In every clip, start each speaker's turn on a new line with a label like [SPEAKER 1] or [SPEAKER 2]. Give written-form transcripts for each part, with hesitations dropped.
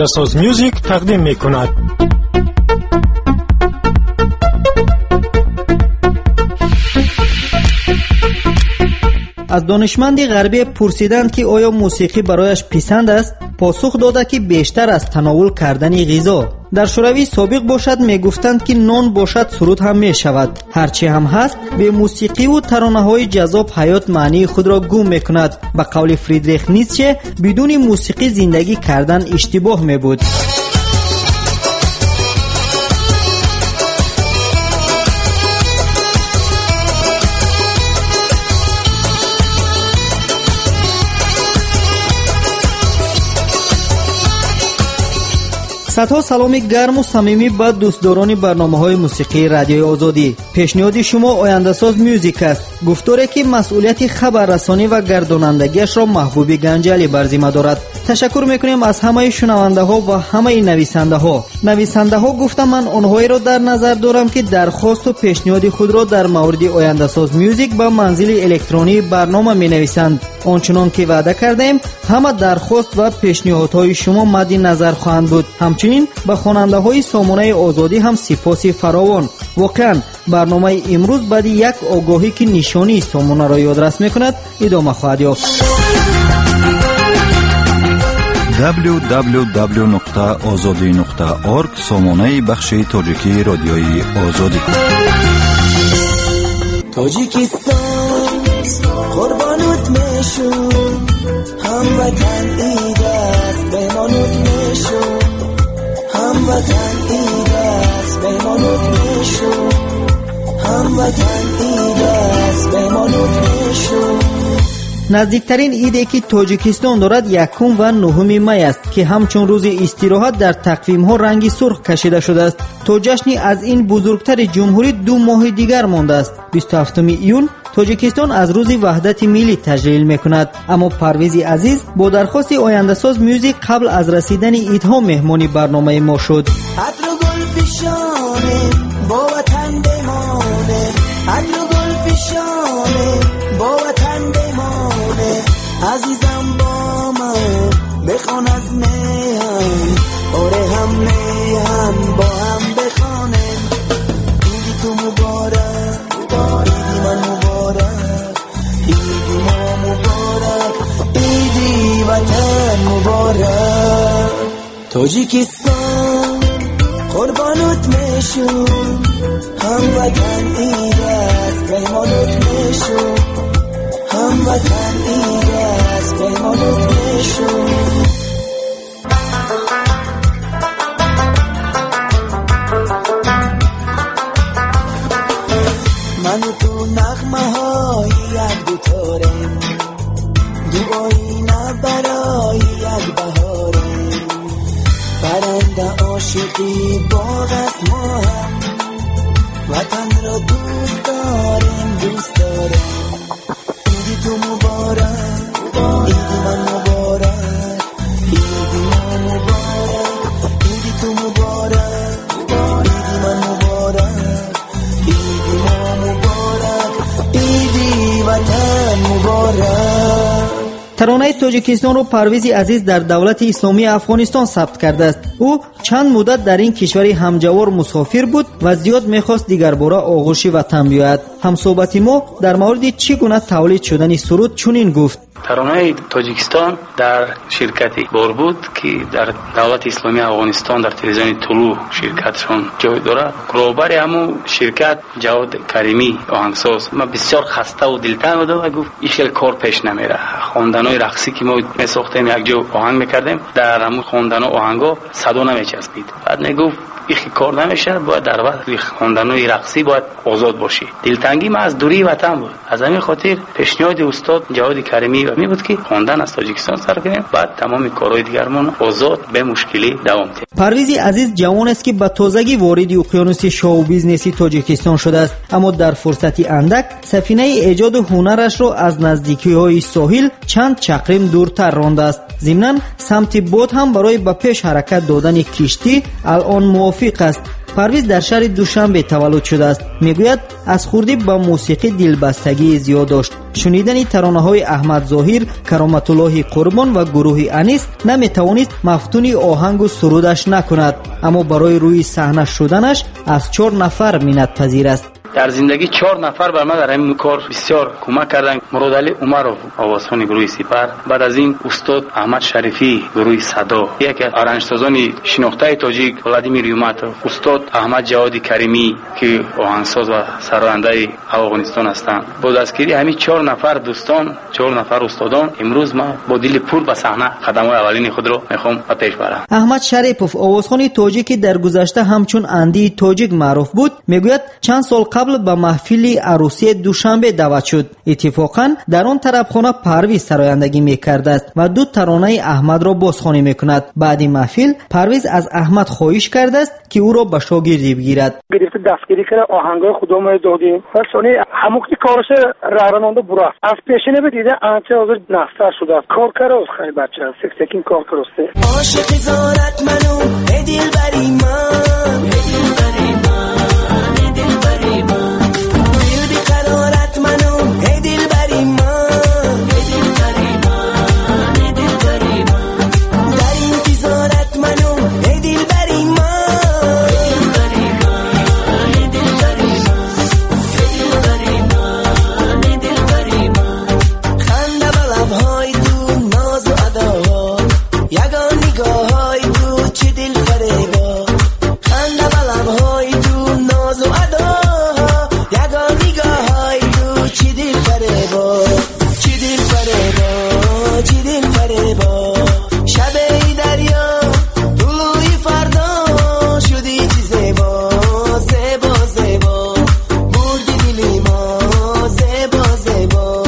[SPEAKER 1] آینده‌ساز میوزیک تقدیم می‌کند.
[SPEAKER 2] از دانشمندی غربی پرسیدند که آیا موسیقی برایش پسند است؟ پاسخ داده که بیشتر از تناول کردن غذا. در شوروی سابق باشد میگفتند که نان باشد سرود هم می شود. هرچی هم هست به موسیقی و ترانه‌های جذاب حیات معنی خود را گم میکند. به قول فریدریخ نیتشه بدون موسیقی زندگی کردن اشتباه می بود. صدها سلامی گرم و صمیمی به دوستداران برنامه‌های موسیقی رادیوی آزادی. پیشنهاد شما آینده‌ساز میوزیک است. گفتاری که مسئولیت خبررسانی و گردانندگیش را محبوب گنجالی بر ذمه دارد. تشکر می‌کنیم از همه شنونده‌ها و همه نویسنده‌ها. نویسنده‌ها گفتم من آنهایی را در نظر دارم که درخواست و پیشنهاد خود را در مورد آینده‌ساز میوزیک به منزل الکترونی برنامه می‌نویسند. آنچنان که وعده کردیم همه درخواست و پیشنهادهای شما مد نظر خواهند بود. همچنین به خواننده‌های سامانه آزادی هم سپاس فراوان. واقعا برنامه امروز بعد یک آگاهی که نشانی سامانه را یادرس می‌کند ادامه خواهد یافت.
[SPEAKER 3] www.azadi.org سامانه بخش تاجیکی رادیوی آزادی.
[SPEAKER 4] تاجیکستان قربانت میشو هموطن عید است بمانت میشو هموطن عید است بمانت میشو هموطن عید است بمانت میشو.
[SPEAKER 2] نزدیکترین عیدی که تاجیکستان دارد 1 و 9 می است که همچون روز استراحت در تقویم‌ها رنگی سرخ کشیده شده است. تا جشن از این بزرگتر جمهوری 2 ماه دیگر مانده است. 27 ایون تاجیکستان از روز وحدت ملی تجلیل می‌کند. اما پرویز عزیز با درخواست آینده‌ساز میوزیک قبل از رسیدن عیدها مهمانی برنامه ما شد.
[SPEAKER 4] عطر و گل پیشانه با وطن بمانه عطر و گل پیشانه با وطن بمانه عزیزم با من بخوان از میهن آره هم میهن با هم بخوانه عیدی تو مبارک عیدی من مبارک عیدی ما مبارک عیدی وطن مبارک. تاجیکستان قربانت میشو هموطن عید است پیمانت میشو هموطن عید است پیمانت میشو. من و تو نغمه های یک دوتاریم دعایی نه برای یک بهاریم برنده عاشقی باغ است ما هم وطن را دوست داریم دوست داریم. عیدی تو مبارک عیدی من مبارک عیدی ما مبارک عیدی تو مبارک عیدی من مبارک عیدی ما مبارک عیدی وطن مبارک.
[SPEAKER 2] ترانه تاجیکستان رو پرویز عزیز در دولت اسلامی افغانستان ثبت کرده است. او چند مدت در این کشور همجوار مسافر بود و زیاد میخواست دیگر باره آغوش وطن بیاید. همصحبت ما در مورد چگونه تولید شدن سرود چنین گفت.
[SPEAKER 5] ترانه تاجیکستان در شرکتی بار بود که در دولت اسلامی افغانستان در تلویزیون طلوع شرکتشون جای داره. کاربر همون شرکت جواد کریمی آهنگساز ما بسیار خسته و دلتنگ بود و گفت ایشل کار پیش نمیره. خواندنای رقصی که ما میساختیم یک جا آهنگ میکردیم در همون خواندن آهنگا صدا نمیچسبید. بعد میگفت این کار نمیشه باید در وقت خواندنای رقصی باید آزاد باشی. دلتنگی ما از دوری وطن بود. از همین خاطر پیشنهاد استاد جواد کریمی می بود که خواندن از تاجیکستان سر کنیم بعد تمام کارهای دیگرمون آزاد به مشکلی دوام دهیم.
[SPEAKER 2] پرویز عزیز جوان است که به تازگی وارد اقیانوس شو بیزنسی تاجیکستان شده است اما در فرصتی اندک سفینه ایجاد هنرش را از نزدیکی‌های ساحل چند چقرم دورتر رانده است. ضمناً سمت باد هم برای به پیش حرکت دادن کشتی الان موافق است. پرویز در شهر دوشنبه تولد شده است. میگوید از خوردی با موسیقی دلبستگی زیاد داشت. شنیدن ترانه‌های احمد ظاهر، کرامت الله قربان و گروه انیس نمیتوانست مفتون آهنگ و سرودش نکند، اما برای روی صحنه شدنش از 4 نفر منت پذیر است.
[SPEAKER 5] در زندگی 4 نفر بر من در این کار بسیار کمک کردند. مراد علی عمرов آوازخوان گروه سپر، بعد از این استاد احمد شریفی گروه صدا، یکی از آرنجسازان شناخته تاجیک ولادیمیر یوماتوف، استاد احمد جوادی کریمی که آهنگساز و سرآهنگنده افغانستان هستند. با دستگیری همین 4 نفر دوستان، 4 نفر استادان، امروز ما با دل پر به صحنه قدم‌های اولین خود را میخوام پیش برم.
[SPEAKER 2] احمد شریفov آوازخوان تاجیکی در گذشته همچون اندی تاجیک معروف بود. میگوید چند سال قبل به محفل عروسی دوشنبه دعوت شد. اتفاقا در آن طرف خانه پرویز سرایندگی میکرده است و 2 ترانه احمد را بازخوانی میکند. بعد محفل پرویز از احمد خواهش کرده است که او را به شاگردی بگیرد.
[SPEAKER 6] گرفت دستگیری کرد، آهنگای خودم دادیم و سونی هموقتی کارش راننده برافت از پیشینه بدیده انچه از نفسر شده است. کار کرده از خیلی بچه است، سکین کار کرده.
[SPEAKER 4] عاشق زارت منو دل بری من، دل بری من، دل بری من، دل بی قرارت منو دل بری من، دل بری من، دل بری من، در انتظارت منو دل بری من، دل بری من، دل بری من، دل بری من، خنده و لبهای تو ناز و اداها، یگان نگاههای تو چه دل فریبا، خنده و لبهای تو ناز و اداها، یگان نگاههای تو چه دل فریبا، چه دل فریبا، چه دل فریبا، شب دریا طلوع فردا شدی چه زیبا، زیبا زیبا، بردی دلی ما، زیبا زیبا.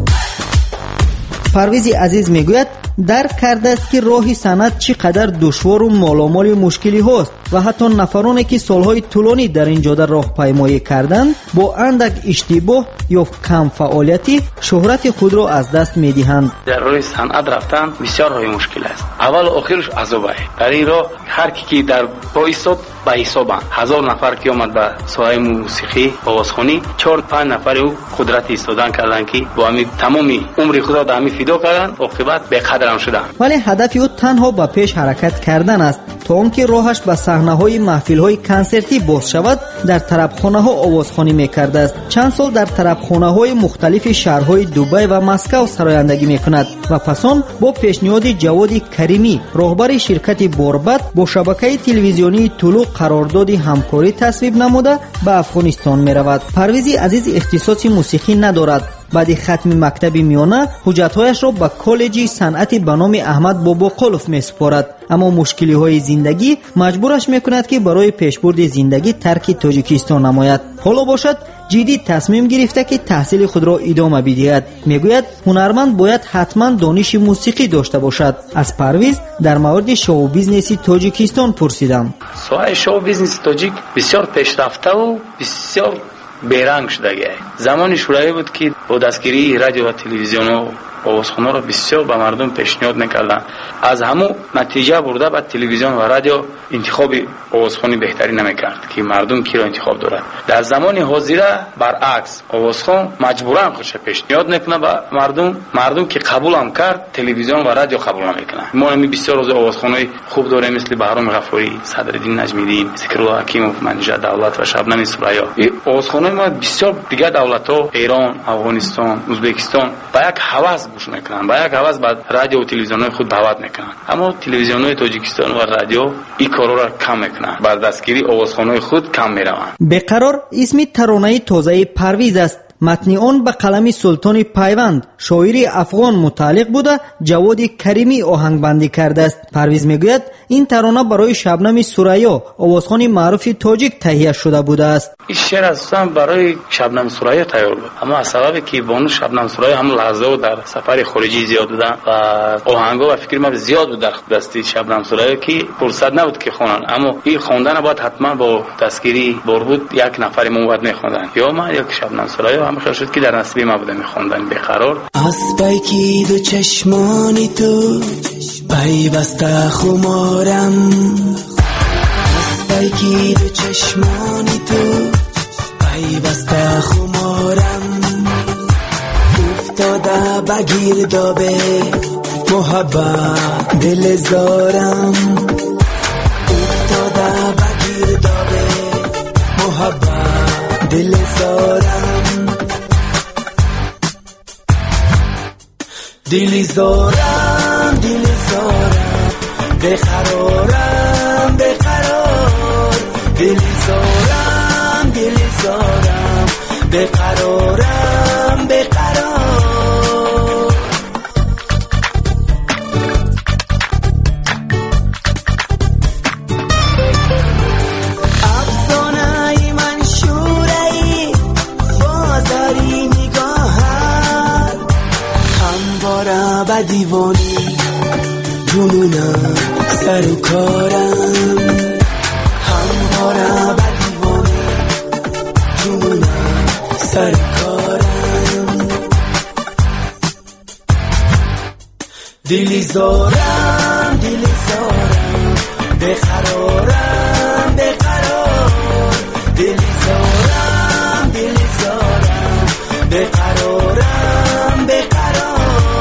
[SPEAKER 2] پرویز عزیز میگوید درک کرده است که راه صنعت چقدر دشوار و مالامال مشکلی هست و حتی نفرانی که سالهای طولانی در این جاده راهپیمایی کردند با اندک اشتباه یا کم فعالیتی شهرت خود را از دست میدهند.
[SPEAKER 5] در راه صنعت رفتن بسیار های مشکل است. اول و آخرش عذاب است. در این راه هر کی در پا ایستاد به حسابند. 1000 نفر که آمد به ساحه موسیقی آوازخوانی، 4-5 نفر او قدرت ایستادن کردند که با همین تمامی عمر خود را در همین فدا کردند، عاقبت به قدر هم شدند.
[SPEAKER 2] ولی هدف او تنها به پیش حرکت کردن است تا آنکه راهش به صحنه‌های محفل‌های کنسرتی باز شود. در طربخانه‌ها آوازخوانی می‌کرده است. چند سال در طربخانه‌های مختلف شهرهای دبی و مسکو سرایندگی می‌کند و پس آن با پیشنهاد جواد کریمی راهبر شرکت بوربت با شبکه تلویزیونی طلوع قرارداد همکاری تصویب نموده به افغانستان می‌رود. پرویز عزیز اختصاص موسیقی ندارد. بعد ختم مکتب میانه حجت‌هایش را به کالج صنعت به نام احمد باباقلوف می‌سپارد، اما مشکلی‌های زندگی مجبورش می‌کند که برای پیشبرد زندگی ترک تاجیکستان نماید. حالا باشد جدی تصمیم گرفته که تحصیل خود را ادامه بدهد. میگوید هنرمند باید حتما دانش موسیقی داشته باشد. از پرویز در مورد شو بیزنس تاجیکستان پرسیدم.
[SPEAKER 5] ساحه شو بیزنس تاجیک بسیار پیشرفته و بسیار بیرنگ شده است. زمان شورایی بود که با دستگیری رادیو و تلویزیون و آوازخوان‌ها را بسیار به مردم پیشنهاد می‌کردند. از همون نتیجه برده بعد تلویزیون و رادیو انتخاب آوازخوانی بهتری نمی‌کرد که مردم کی را انتخاب دارد. در زمان حاضر برعکس آوازخوان مجبوراً خودش پیشنهاد می‌کنه به مردم که قبول هم کرد تلویزیون و رادیو قبول نمی‌کنه. ما هم بسیار از آوازخوان‌های خوب داریم مثل بهرام غفاری، صدرالدین نجمیدین، ذکرالله حکیمov، منیژه دولت و شبنم سوریا. این آوازخوان‌های ما بسیار دیگر دولت‌ها ایران، افغانستان، ازبکستان با یک هوس گوش میکنن، با یک هوس بعد رادیو و تلویزیون‌های خود دعوت میکنن، اما تلویزیون‌های تاجیکستان و رادیو این کارا را کم میکنن، بر دستگیری آوازخوان‌های خود کم میروند.
[SPEAKER 2] بقرار اسم ترانه تازه پرویز است. متن آن به قلم سلطان پیوند شاعر افغان متعلق بوده جواد کریمی آهنگ بندی کرده است. پرویز میگوید این ترانه برای شبنم سوریا آوازخوان معروف تاجیک تهیه شده بوده است.
[SPEAKER 5] این شعر اصلا برای شبنم سوریا تیار بود، اما از سبب که بانو شبنم سوریا هم لحظه در سفر خارجی زیاد بودن و آهنگا و فکر من زیاد بود در دستی شبنم سوریا که فرصت نبود که خوانن، اما این خواندن باید حتما با دستگیری بود یک نفر مواد میخوندن یا من یک شبنم سوریا هم خیال شد که در نصیب ما بوده میخوندن. بقرار
[SPEAKER 4] از بیکی دو چشمانی تو پیوسته خمارم، از پیگیر چشمانی تو پیوسته خمارم افتاده بگیر دابه محبت دل زارم افتاده بگیر دابه محبت دل زارم دلی زارم بقرارم بقرار دلی زارم بقرارم بقرار افسانه منشوره بازاری نگاهت همواره به دیوانی جنونم سر و کارم همواره به دیوانی جنونم سر و کارم دلی زارم بقرارم بقرار دلی زارم بقرارم بقرار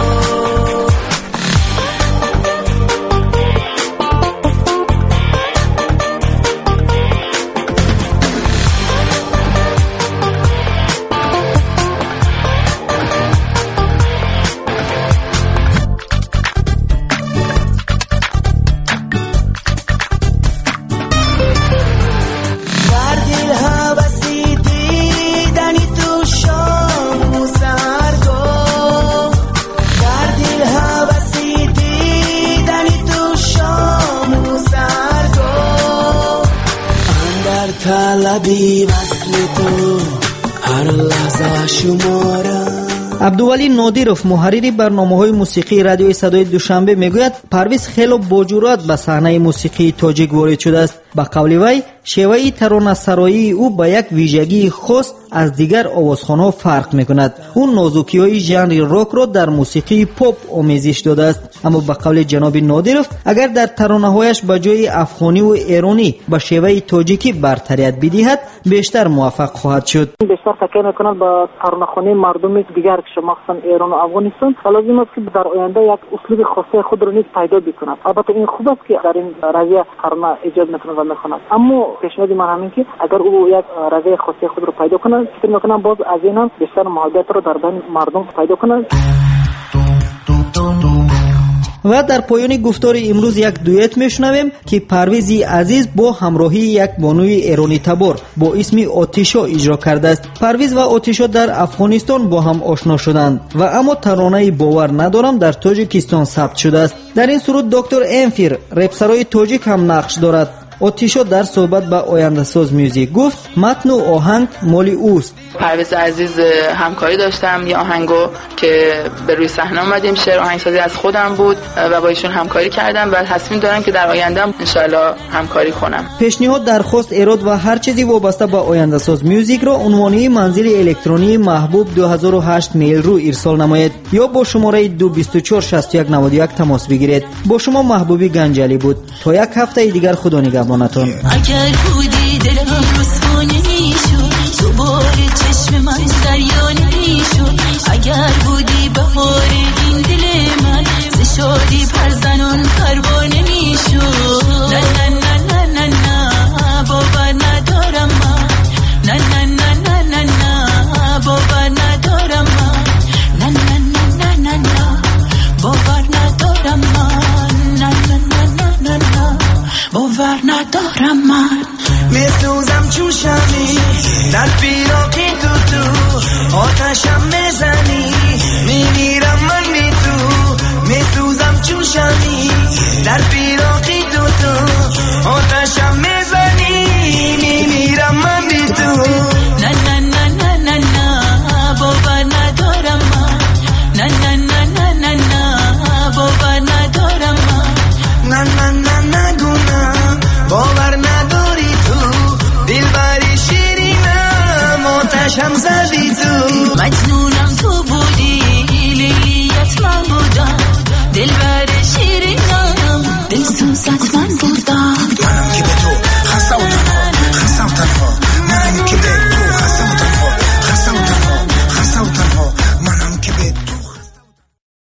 [SPEAKER 4] طلبی وصل تو هر لحظه شمارم.
[SPEAKER 2] عبدولی نادیروف محرری برنامه‌های موسیقی رادیوی صدای دوشنبه میگوید پرویز خیلی با جرأت به صحنه موسیقی تاجیک وارد شده است. به قول وی شیوه ترانه‌سرایی او با یک ویژگی خاص از دیگر آوازخوان‌ها فرق می‌کند. او نازکی‌های ژانر راک را در موسیقی پاپ آمیزش داده است. اما به قول جناب نادیروف اگر در ترانه‌هایش به جای افغانی و ایرانی به شیوه تاجیکی برتریت بدهد بیشتر موفق خواهد شد.
[SPEAKER 6] بیشتر تکیه می‌کند به ترانه‌خوانی مردم دیگر که مخصوصا ایران و افغانستان. لازم است که در آینده یک اسلوب خاص خود را نیز پیدا بکند. البته این خوب است که در این رویه ترانه ایجاد می‌کند و می‌خواند. اما پیشنهاد من همین که اگر او یک رویه خاص خود را پیدا کند فکر می‌کنم باز از این هم بیشتر محبت را در بین مردم پیدا کند.
[SPEAKER 2] و در پایان گفتار امروز یک دویت میشنویم که پرویز عزیز با همراهی یک بانوی ایرانی تبار با اسم آتیشا اجرا کرده است. پرویز و آتیشا در افغانستان با هم آشنا شدند و اما ترانه باور ندارم در تاجیکستان ثبت شده است. در این سرود دکتر انفیر رپسرای تاجیک هم نقش دارد. آتیشا در صحبت با آینده ساز میوزیک گفت متن و آهنگ مالی اوست.
[SPEAKER 7] پرویز عزیز همکاری داشتم یه آهنگو که به روی صحنه اومدیم، شعر آهنگسازی از خودم بود و با ایشون همکاری کردم و تصمیم دارم که در آینده ان شاءالله همکاری کنم.
[SPEAKER 2] پیشنهاد، درخواست، ایراد و هر چیزی وابسته با آینده ساز میوزیک را عنوانی منزل الکترونی محبوب 2008 میل رو ارسال نمایید یا با شماره 2246191 تماس بگیرید. با شما محبوبی گنجلی بود. تا یک هفته دیگر خدا نگهبانتون.
[SPEAKER 8] اگر بودی دلم رسوانه میشد تو بار چشم من دریا نمیشد. اگر بودی بهار این دل من ز شادی پرزنان پروانه میشد. نه نه نه نه نه نه باور ندارم من. نه نه نه نه نه نه باور ندارم من. نه نه نه نه نه باور ندارم من. نه نه نه نه نه باور ندارم من.
[SPEAKER 4] میسوزم چون شمی در پیراکی تو آتشم میزنی میمیرم من بی تو. میسوزم چون شمی در پیراکی تو آتشم میزنی میمیرم من بی تو.
[SPEAKER 8] نه نه نه نه نه نه باور ندارم من. نه نه نه نه نه نه باور ندارم من.
[SPEAKER 4] نه نه نه نگو نه باور نداری تو دلبری شیرینم آتشم زدی تو.
[SPEAKER 8] مجنونم تو بودی لیلیت من بودم دلبر شیرینم دل سوزت من